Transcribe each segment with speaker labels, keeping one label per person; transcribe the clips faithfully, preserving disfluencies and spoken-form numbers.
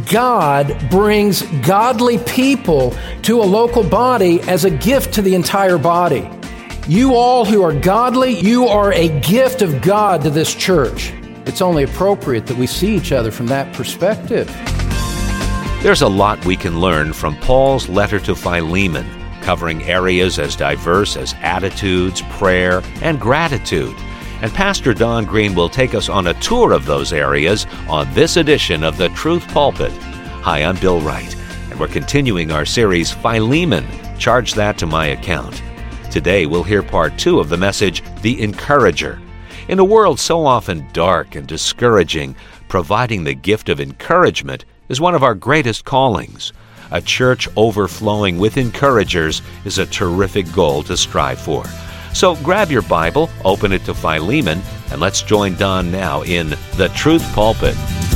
Speaker 1: God brings godly people to a local body as a gift to the entire body. You all who are godly, you are a gift of God to this church. It's only appropriate that we see each other from that perspective.
Speaker 2: There's a lot we can learn from Paul's letter to Philemon, covering areas as diverse as attitudes, prayer, and gratitude. And Pastor Don Green will take us on a tour of those areas on this edition of The Truth Pulpit. Hi, I'm Bill Wright, and we're continuing our series, Philemon, Charge That to My Account. Today, we'll hear part two of the message, The Encourager. In a world so often dark and discouraging, providing the gift of encouragement is one of our greatest callings. A church overflowing with encouragers is a terrific goal to strive for. So grab your Bible, open it to Philemon, and let's join Don now in The Truth Pulpit.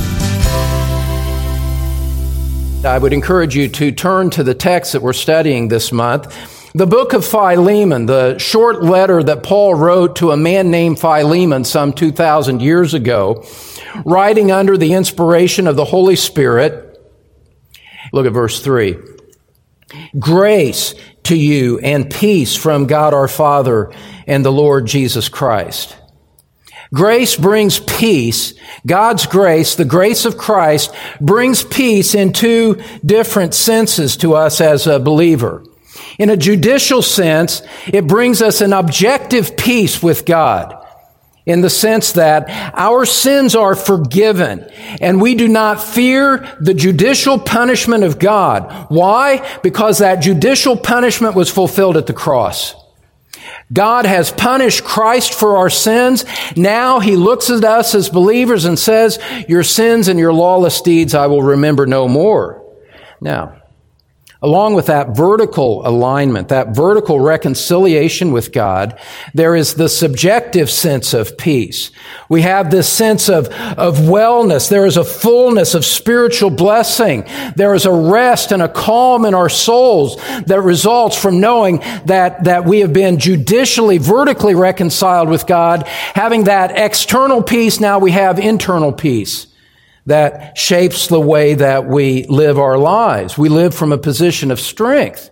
Speaker 1: I would encourage you to turn to the text that we're studying this month. The book of Philemon, the short letter that Paul wrote to a man named Philemon some two thousand years ago, writing under the inspiration of the Holy Spirit. Look at verse three. Grace to you and peace from God our Father and the Lord Jesus Christ. Grace brings peace. God's grace, the grace of Christ, brings peace in two different senses to us as a believer. In a judicial sense, it brings us an objective peace with God, in the sense that our sins are forgiven and we do not fear the judicial punishment of God. Why? Because that judicial punishment was fulfilled at the cross. God has punished Christ for our sins. Now He looks at us as believers and says, your sins and your lawless deeds I will remember no more. Now, along with that vertical alignment, that vertical reconciliation with God, there is the subjective sense of peace. We have this sense of, of wellness. There is a fullness of spiritual blessing. There is a rest and a calm in our souls that results from knowing that, that we have been judicially, vertically reconciled with God. Having that external peace, now we have internal peace that shapes the way that we live our lives. We live from a position of strength.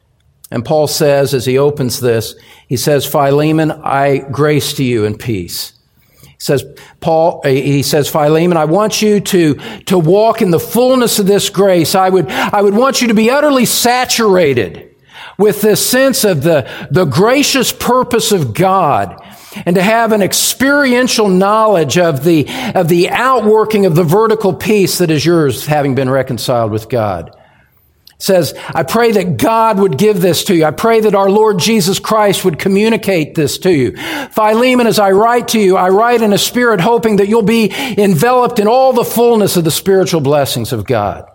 Speaker 1: And Paul says, as he opens this, he says, Philemon, I grace to you and peace. He says, Paul, he says, Philemon, I want you to, to walk in the fullness of this grace. I would, I would want you to be utterly saturated with this sense of the, the gracious purpose of God, and to have an experiential knowledge of the, of the outworking of the vertical peace that is yours, having been reconciled with God. It says, I pray that God would give this to you. I pray that our Lord Jesus Christ would communicate this to you. Philemon, as I write to you, I write in a spirit hoping that you'll be enveloped in all the fullness of the spiritual blessings of God.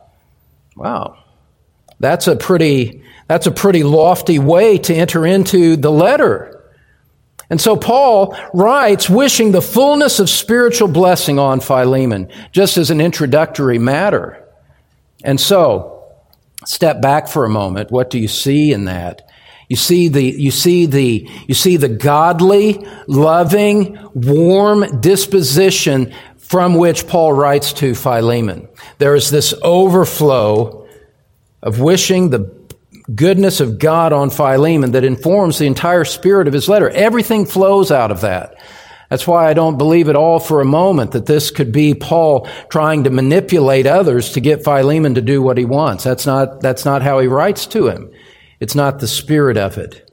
Speaker 1: Wow. That's a pretty, that's a pretty lofty way to enter into the letter. And so Paul writes, wishing the fullness of spiritual blessing on Philemon, just as an introductory matter. And so, step back for a moment. What do you see in that? You see the, you see the, you see the godly, loving, warm disposition from which Paul writes to Philemon. There is this overflow of wishing the goodness of God on Philemon that informs the entire spirit of his letter. Everything flows out of that. That's why I don't believe at all for a moment that this could be Paul trying to manipulate others to get Philemon to do what he wants. That's not, that's not how he writes to him. It's not the spirit of it.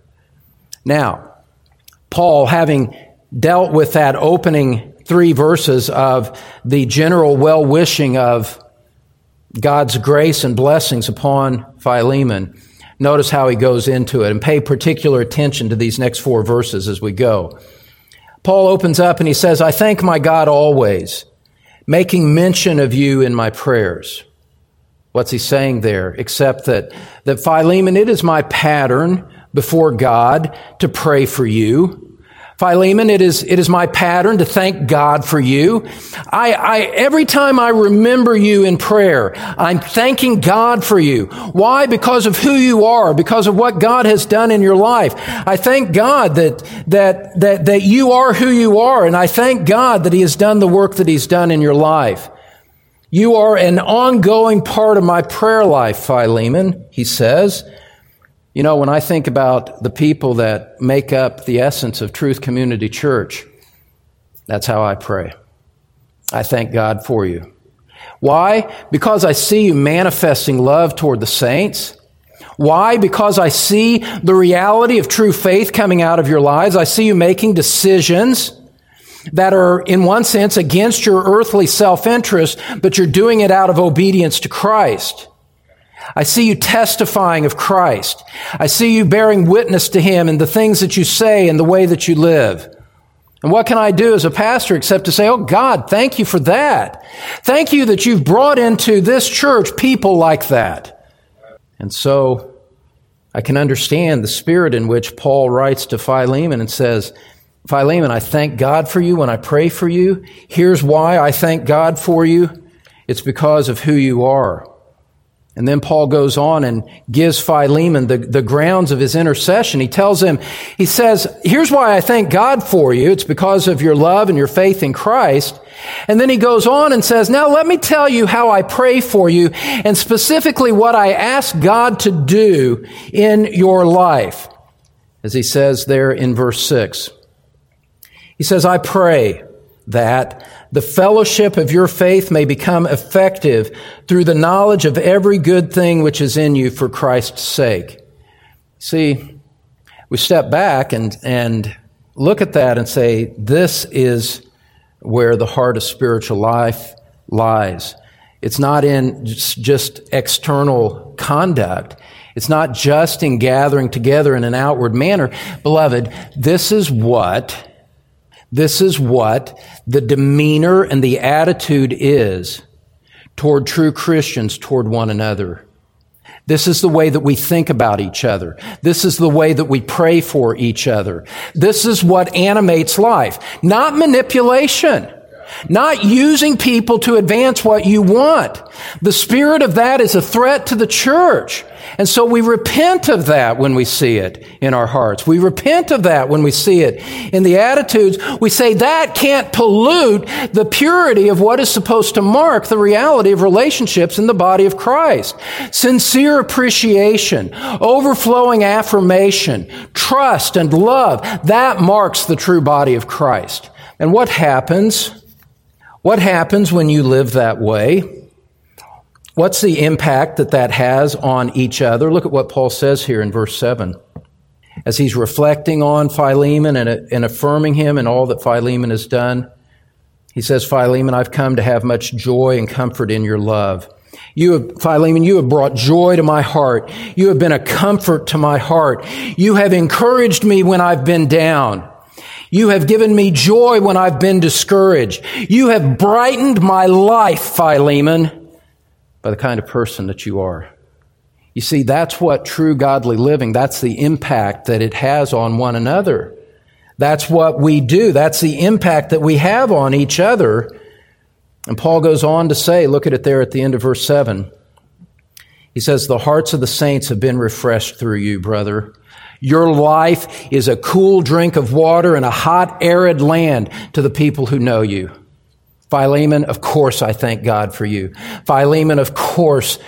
Speaker 1: Now, Paul, having dealt with that opening three verses of the general well-wishing of God's grace and blessings upon Philemon, notice how he goes into it, and pay particular attention to these next four verses as we go. Paul opens up and he says, I thank my God always, making mention of you in my prayers. What's he saying there? Except that, that Philemon, it is my pattern before God to pray for you. Philemon, it is, it is my pattern to thank God for you. I, I, every time I remember you in prayer, I'm thanking God for you. Why? Because of who you are, because of what God has done in your life. I thank God that, that, that, that you are who you are, and I thank God that He has done the work that He's done in your life. You are an ongoing part of my prayer life, Philemon, he says. You know, when I think about the people that make up the essence of Truth Community Church, that's how I pray. I thank God for you. Why? Because I see you manifesting love toward the saints. Why? Because I see the reality of true faith coming out of your lives. I see you making decisions that are, in one sense, against your earthly self-interest, but you're doing it out of obedience to Christ. I see you testifying of Christ. I see you bearing witness to Him in the things that you say and the way that you live. And what can I do as a pastor except to say, oh God, thank you for that. Thank you that you've brought into this church people like that. And so I can understand the spirit in which Paul writes to Philemon and says, Philemon, I thank God for you when I pray for you. Here's why I thank God for you. It's because of who you are. And then Paul goes on and gives Philemon the, the grounds of his intercession. He tells him, he says, here's why I thank God for you. It's because of your love and your faith in Christ. And then he goes on and says, now let me tell you how I pray for you and specifically what I ask God to do in your life. As he says there in verse six. He says, I pray that the fellowship of your faith may become effective through the knowledge of every good thing which is in you for Christ's sake. See, we step back and, and look at that and say, this is where the heart of spiritual life lies. It's not in just external conduct. It's not just in gathering together in an outward manner. Beloved, this is what This is what the demeanor and the attitude is toward true Christians toward one another. This is the way that we think about each other. This is the way that we pray for each other. This is what animates life. Not manipulation. Not using people to advance what you want. The spirit of that is a threat to the church. And so we repent of that when we see it in our hearts. We repent of that when we see it in the attitudes. We say that can't pollute the purity of what is supposed to mark the reality of relationships in the body of Christ. Sincere appreciation, overflowing affirmation, trust and love, that marks the true body of Christ. And what happens? What happens when you live that way? What's the impact that that has on each other? Look at what Paul says here in verse seven. As he's reflecting on Philemon and, and affirming him and all that Philemon has done, he says, Philemon, I've come to have much joy and comfort in your love. You have, Philemon, you have brought joy to my heart. You have been a comfort to my heart. You have encouraged me when I've been down. You have given me joy when I've been discouraged. You have brightened my life, Philemon, by the kind of person that you are. You see, that's what true godly living, that's the impact that it has on one another. That's what we do. That's the impact that we have on each other. And Paul goes on to say, look at it there at the end of verse seven. He says, the hearts of the saints have been refreshed through you, brother. Your life is a cool drink of water in a hot, arid land to the people who know you. Philemon, of course I thank God for you. Philemon, of course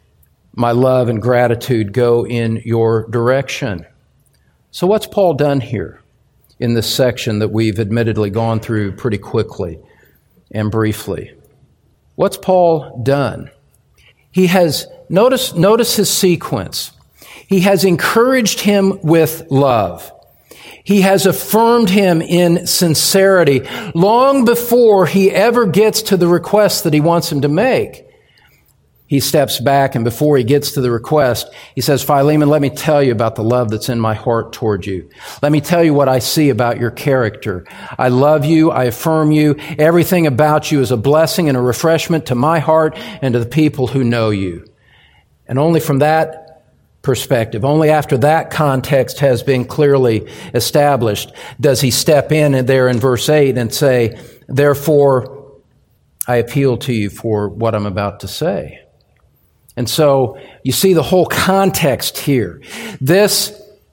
Speaker 1: my love and gratitude go in your direction. So what's Paul done here in this section that we've admittedly gone through pretty quickly and briefly? What's Paul done? He has, notice, notice his sequence. He has encouraged him with love. He has affirmed him in sincerity long before he ever gets to the request that he wants him to make. He steps back, and before he gets to the request, he says, Philemon, let me tell you about the love that's in my heart toward you. Let me tell you what I see about your character. I love you. I affirm you. Everything about you is a blessing and a refreshment to my heart and to the people who know you. And only from that perspective, only after that context has been clearly established, does he step in and there in verse eight and say, therefore, I appeal to you for what I'm about to say. And so you see the whole context here. This,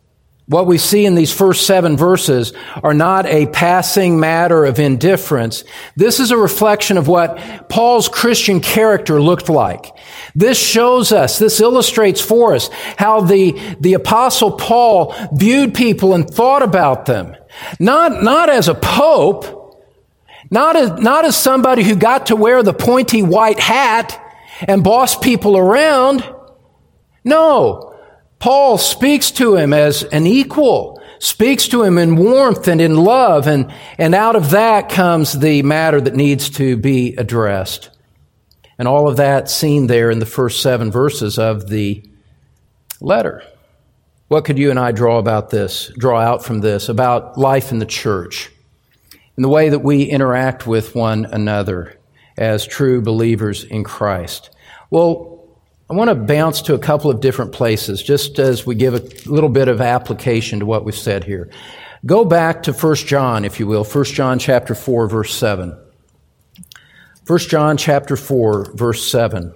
Speaker 1: What we see in these first seven verses are not a passing matter of indifference. This is a reflection of what Paul's Christian character looked like. This shows us, this illustrates for us how the, the Apostle Paul viewed people and thought about them. Not, not as a pope, not as, not as somebody who got to wear the pointy white hat and boss people around. No. Paul speaks to him as an equal, speaks to him in warmth and in love, and, and out of that comes the matter that needs to be addressed. And all of that seen there in the first seven verses of the letter. What could you and I draw about this, draw out from this, about life in the church, and the way that we interact with one another as true believers in Christ? Well, I want to bounce to a couple of different places, just as we give a little bit of application to what we've said here. Go back to First John, if you will, First John chapter four, verse seven. First John chapter four, verse seven.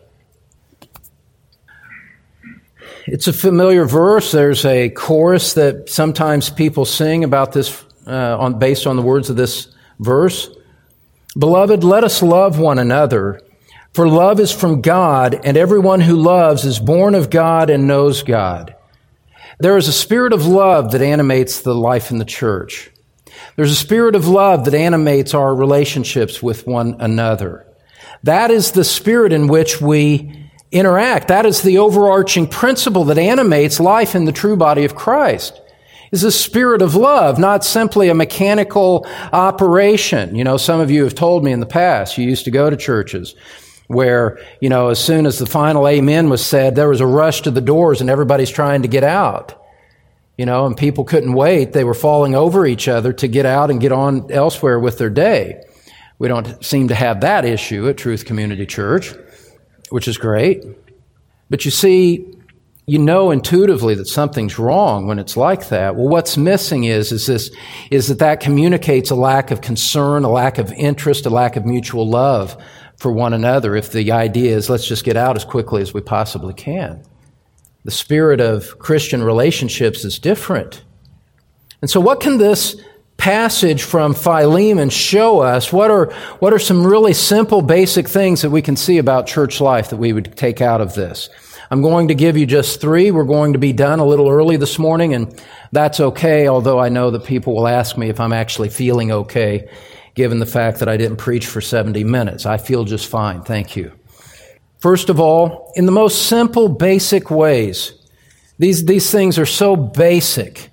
Speaker 1: It's a familiar verse. There's a chorus that sometimes people sing about this, uh, on, based on the words of this verse. Beloved, let us love one another, for love is from God, and everyone who loves is born of God and knows God. There is a spirit of love that animates the life in the church. There's a spirit of love that animates our relationships with one another. That is the spirit in which we interact. That is the overarching principle that animates life in the true body of Christ. Is a spirit of love, not simply a mechanical operation. You know, some of you have told me in the past, you used to go to churches where, you know, as soon as the final amen was said, there was a rush to the doors and everybody's trying to get out. You know, and people couldn't wait. They were falling over each other to get out and get on elsewhere with their day. We don't seem to have that issue at Truth Community Church, which is great. But you see, you know intuitively that something's wrong when it's like that. Well, what's missing is, is this, is that that communicates a lack of concern, a lack of interest, a lack of mutual love for one another, if the idea is let's just get out as quickly as we possibly can. The spirit of Christian relationships is different. And so what can this passage from Philemon show us? What are, what are some really simple, basic things that we can see about church life that we would take out of this? I'm going to give you just three. We're going to be done a little early this morning, and that's okay, although I know that people will ask me if I'm actually feeling okay, given the fact that I didn't preach for seventy minutes. I feel just fine, thank you. First of all, in the most simple, basic ways, these, these things are so basic,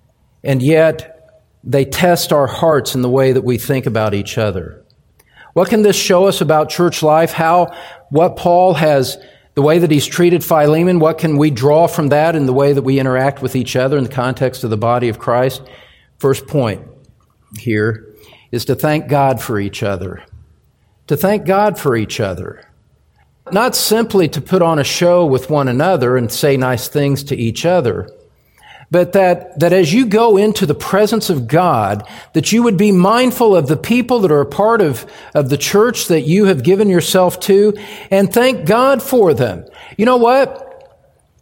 Speaker 1: and yet they test our hearts in the way that we think about each other. What can this show us about church life? How, what Paul has, the way that he's treated Philemon, what can we draw from that in the way that we interact with each other in the context of the body of Christ? First point here is to thank God for each other. To thank God for each other. Not simply to put on a show with one another and say nice things to each other, but that, that as you go into the presence of God, that you would be mindful of the people that are a part of, of the church that you have given yourself to, and thank God for them. You know what?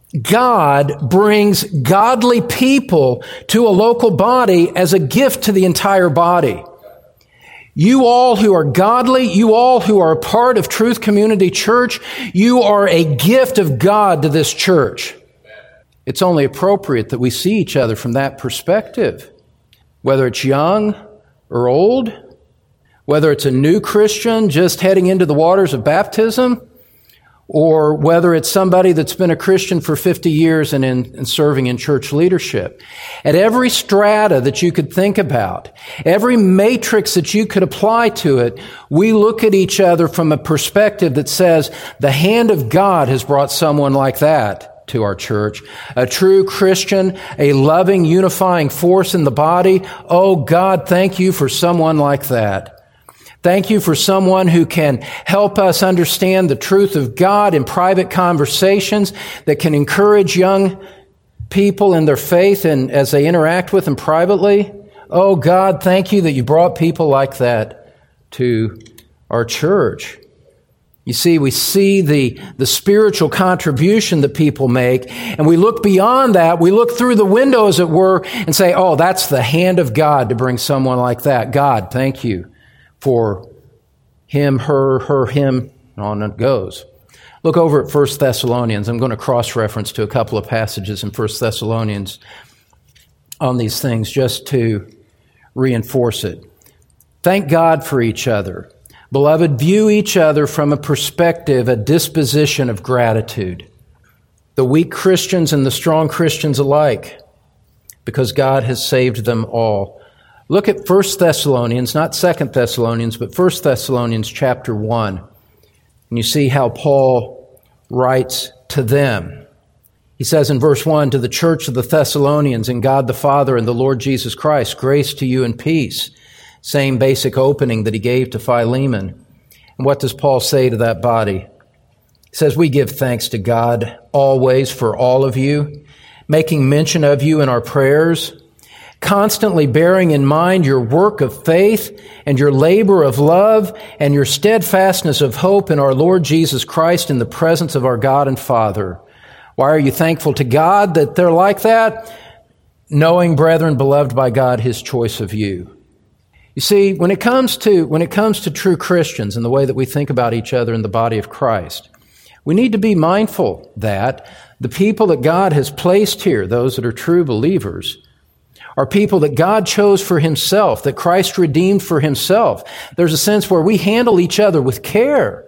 Speaker 1: God brings godly people to a local body as a gift to the entire body. You all who are godly, you all who are a part of Truth Community Church, you are a gift of God to this church. It's only appropriate that we see each other from that perspective. Whether it's young or old, whether it's a new Christian just heading into the waters of baptism, or whether it's somebody that's been a Christian for fifty years and, in, and serving in church leadership. At every strata that you could think about, every matrix that you could apply to it, we look at each other from a perspective that says the hand of God has brought someone like that to our church. A true Christian, a loving, unifying force in the body. Oh God, thank you for someone like that. Thank you for someone who can help us understand the truth of God in private conversations, that can encourage young people in their faith and as they interact with them privately. Oh God, thank you that you brought people like that to our church. You see, we see the, the spiritual contribution that people make, and we look beyond that. We look through the window, as it were, and say, oh, that's the hand of God to bring someone like that. God, thank you for him, her, her, him, and on it goes. Look over at First Thessalonians. I'm going to cross-reference to a couple of passages in First Thessalonians on these things just to reinforce it. Thank God for each other. Beloved, view each other from a perspective, a disposition of gratitude. The weak Christians and the strong Christians alike, because God has saved them all. Look at First Thessalonians, not Second Thessalonians, but First Thessalonians chapter one. And you see how Paul writes to them. He says in verse one, to the church of the Thessalonians, in God the Father and the Lord Jesus Christ, grace to you and peace. Same basic opening that he gave to Philemon. And what does Paul say to that body? He says, we give thanks to God always for all of you, making mention of you in our prayers, constantly bearing in mind your work of faith and your labor of love and your steadfastness of hope in our Lord Jesus Christ in the presence of our God and Father. Why are you thankful to God that they're like that? Knowing, brethren, beloved by God, his choice of you. You see, when it comes to when it comes to true Christians and the way that we think about each other in the body of Christ, we need to be mindful that the people that God has placed here, those that are true believers, are people that God chose for himself, that Christ redeemed for himself. There's a sense where we handle each other with care,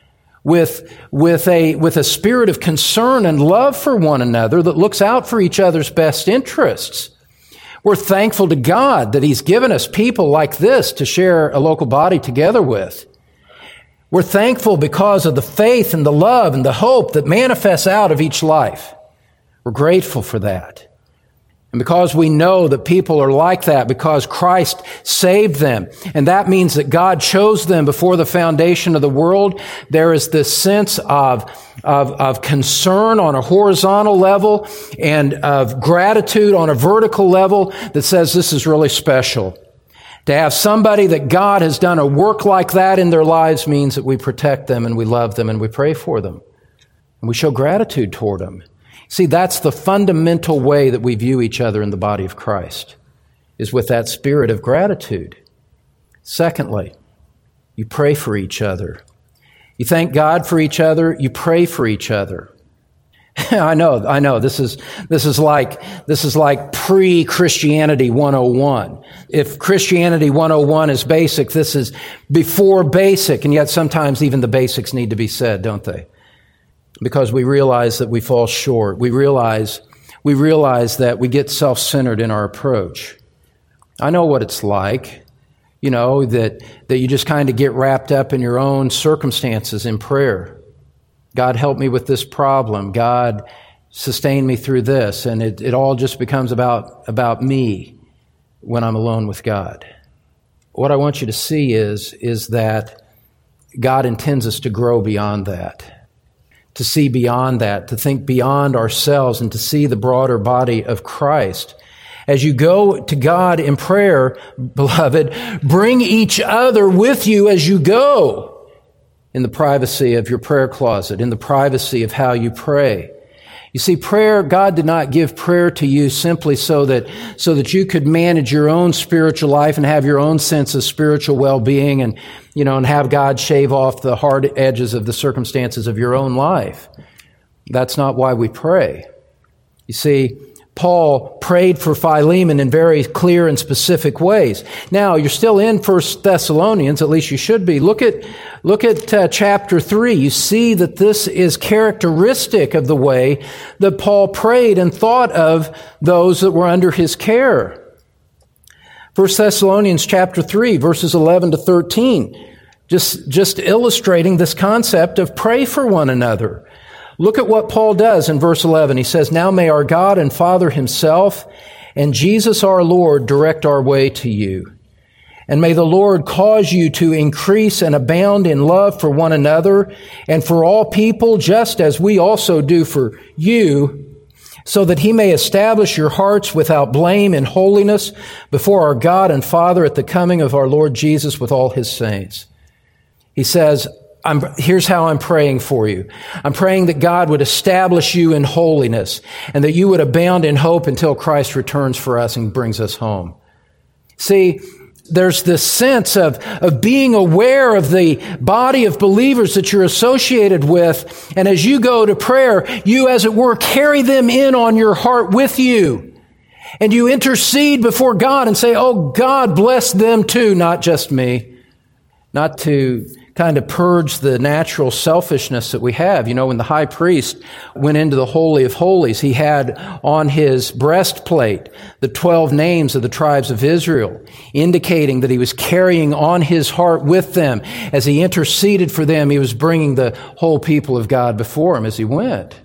Speaker 1: with, with, a, with a spirit of concern and love for one another that looks out for each other's best interests. We're thankful to God that he's given us people like this to share a local body together with. We're thankful because of the faith and the love and the hope that manifests out of each life. We're grateful for that. And because we know that people are like that, because Christ saved them, and that means that God chose them before the foundation of the world, there is this sense of, of, of concern on a horizontal level and of gratitude on a vertical level that says this is really special. To have somebody that God has done a work like that in their lives means that we protect them and we love them and we pray for them. And we show gratitude toward them. See, that's the fundamental way that we view each other in the body of Christ, is with that spirit of gratitude. Secondly, you pray for each other. You thank God for each other. You pray for each other. I know, I know. This is this is like this is like pre-Christianity one oh one. If Christianity one oh one is basic, this is before basic, and yet sometimes even the basics need to be said, don't they? Because we realize that we fall short. We realize we realize that we get self-centered in our approach. I know what it's like, you know, that that you just kind of get wrapped up in your own circumstances in prayer. God, help me with this problem. God, sustain me through this. And it, it all just becomes about, about me when I'm alone with God. What I want you to see is, is that God intends us to grow beyond that, to see beyond that, to think beyond ourselves, and to see the broader body of Christ. As you go to God in prayer, beloved, bring each other with you as you go. In the privacy of your prayer closet, in the privacy of how you pray. You see, prayer, God did not give prayer to you simply so that, so that you could manage your own spiritual life and have your own sense of spiritual well-being and, you know, and have God shave off the hard edges of the circumstances of your own life. That's not why we pray. You see, Paul prayed for Philemon in very clear and specific ways. Now, you're still in First Thessalonians, at least you should be. Look at, look at uh, chapter three. You see that this is characteristic of the way that Paul prayed and thought of those that were under his care. First Thessalonians chapter three, verses eleven to thirteen, just, just illustrating this concept of pray for one another. Look at what Paul does in verse eleven. He says, now may our God and Father himself and Jesus our Lord direct our way to you. And may the Lord cause you to increase and abound in love for one another and for all people, just as we also do for you, so that he may establish your hearts without blame in holiness before our God and Father at the coming of our Lord Jesus with all his saints. He says, I'm, here's how I'm praying for you. I'm praying that God would establish you in holiness and that you would abound in hope until Christ returns for us and brings us home. See, there's this sense of, of being aware of the body of believers that you're associated with. And as you go to prayer, you, as it were, carry them in on your heart with you. And you intercede before God and say, oh, God, bless them too, not just me. Not to kind of purge the natural selfishness that we have. You know, when the high priest went into the Holy of Holies, he had on his breastplate the twelve names of the tribes of Israel, indicating that he was carrying on his heart with them. As he interceded for them, he was bringing the whole people of God before him as he went.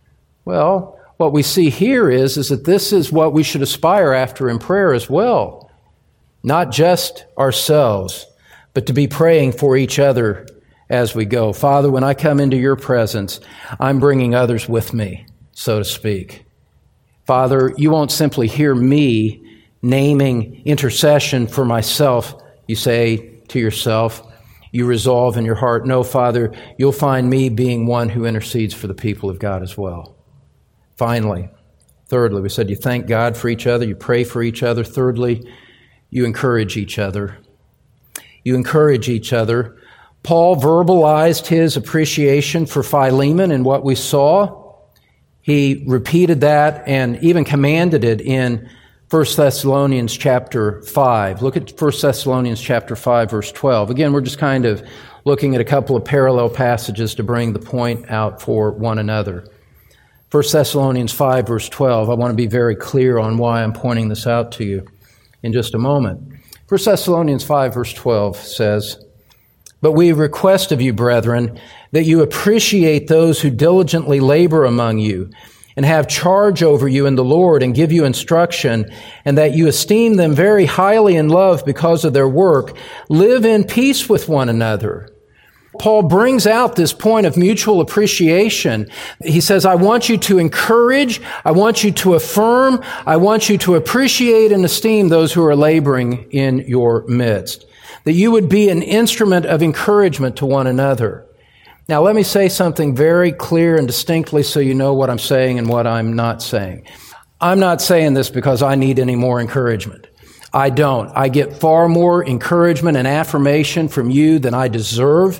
Speaker 1: Well, what we see here is, is that this is what we should aspire after in prayer as well. Not just ourselves, but to be praying for each other as we go. Father, when I come into your presence, I'm bringing others with me, so to speak. Father, you won't simply hear me naming intercession for myself. You say to yourself, you resolve in your heart, no, Father, you'll find me being one who intercedes for the people of God as well. Finally, thirdly, we said you thank God for each other, you pray for each other. Thirdly, you encourage each other. You encourage each other. Paul verbalized his appreciation for Philemon and what we saw. He repeated that and even commanded it in First Thessalonians chapter five. Look at First Thessalonians chapter five, verse twelve. Again, we're just kind of looking at a couple of parallel passages to bring the point out for one another. First Thessalonians five, verse twelve. I want to be very clear on why I'm pointing this out to you in just a moment. First Thessalonians five, verse twelve says, but we request of you, brethren, that you appreciate those who diligently labor among you and have charge over you in the Lord and give you instruction, and that you esteem them very highly in love because of their work. Live in peace with one another. Paul brings out this point of mutual appreciation. He says, I want you to encourage, I want you to affirm, I want you to appreciate and esteem those who are laboring in your midst. That you would be an instrument of encouragement to one another. Now, let me say something very clear and distinctly so you know what I'm saying and what I'm not saying. I'm not saying this because I need any more encouragement. I don't. I get far more encouragement and affirmation from you than I deserve.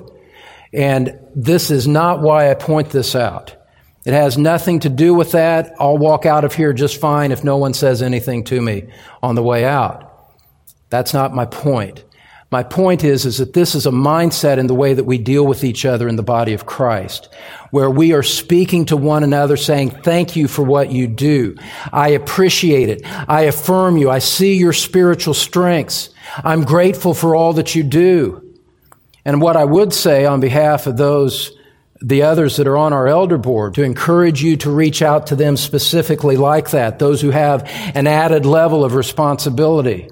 Speaker 1: And this is not why I point this out. It has nothing to do with that. I'll walk out of here just fine if no one says anything to me on the way out. That's not my point. My point is, is that this is a mindset in the way that we deal with each other in the body of Christ, where we are speaking to one another saying, thank you for what you do. I appreciate it. I affirm you. I see your spiritual strengths. I'm grateful for all that you do. And what I would say on behalf of those, the others that are on our elder board, to encourage you to reach out to them specifically like that, those who have an added level of responsibility.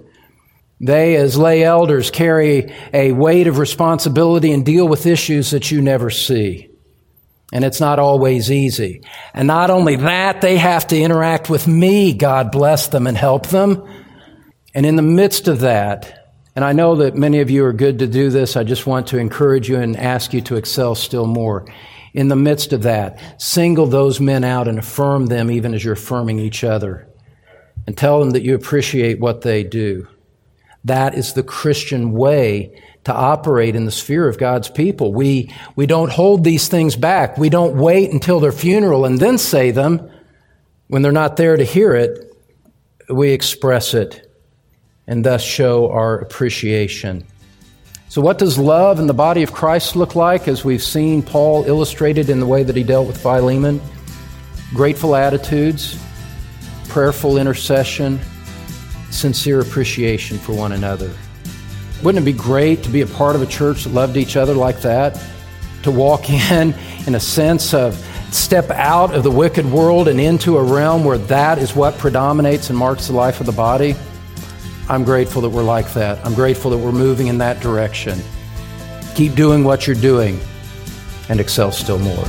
Speaker 1: They, as lay elders, carry a weight of responsibility and deal with issues that you never see. And it's not always easy. And not only that, they have to interact with me, God bless them, and help them. And in the midst of that, and I know that many of you are good to do this. I just want to encourage you and ask you to excel still more. In the midst of that, single those men out and affirm them even as you're affirming each other. And tell them that you appreciate what they do. That is the Christian way to operate in the sphere of God's people. We, we don't hold these things back. We don't wait until their funeral and then say them. When they're not there to hear it, we express it and thus show our appreciation. So what does love in the body of Christ look like, as we've seen Paul illustrated in the way that he dealt with Philemon? Grateful attitudes, prayerful intercession, sincere appreciation for one another. Wouldn't it be great to be a part of a church that loved each other like that? To walk in, in a sense of step out of the wicked world and into a realm where that is what predominates and marks the life of the body? I'm grateful that we're like that. I'm grateful that we're moving in that direction. Keep doing what you're doing and excel still more.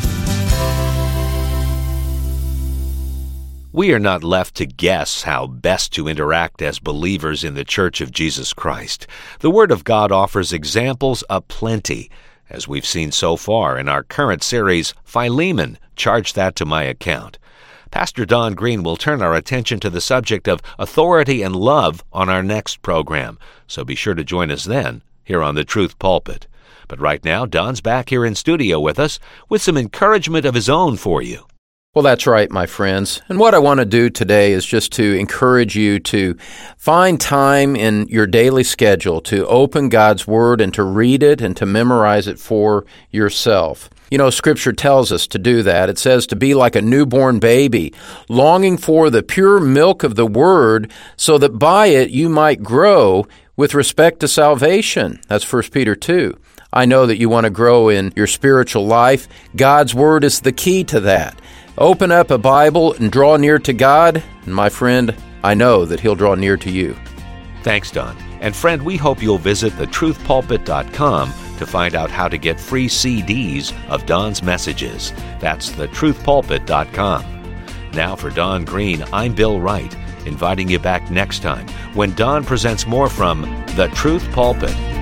Speaker 2: We are not left to guess how best to interact as believers in the Church of Jesus Christ. The Word of God offers examples aplenty. as we've seen so far in our current series, Philemon, Charge That to My Account. Pastor Don Green will turn our attention to the subject of authority and love on our next program, so be sure to join us then here on the Truth Pulpit. But right now, Don's back here in studio with us with some encouragement of his own for you.
Speaker 1: Well, that's right, my friends. And what I want to do today is just to encourage you to find time in your daily schedule to open God's Word and to read it and to memorize it for yourself. You know, Scripture tells us to do that. It says to be like a newborn baby, longing for the pure milk of the Word, so that by it you might grow with respect to salvation. That's First Peter two. I know that you want to grow in your spiritual life. God's Word is the key to that. Open up a Bible and draw near to God, and my friend, I know that He'll draw near to you.
Speaker 2: Thanks, Don. And friend, we hope you'll visit the truth pulpit dot com to find out how to get free C Ds of Don's messages. That's the truth pulpit dot com. Now for Don Green, I'm Bill Wright, inviting you back next time when Don presents more from the Truth Pulpit.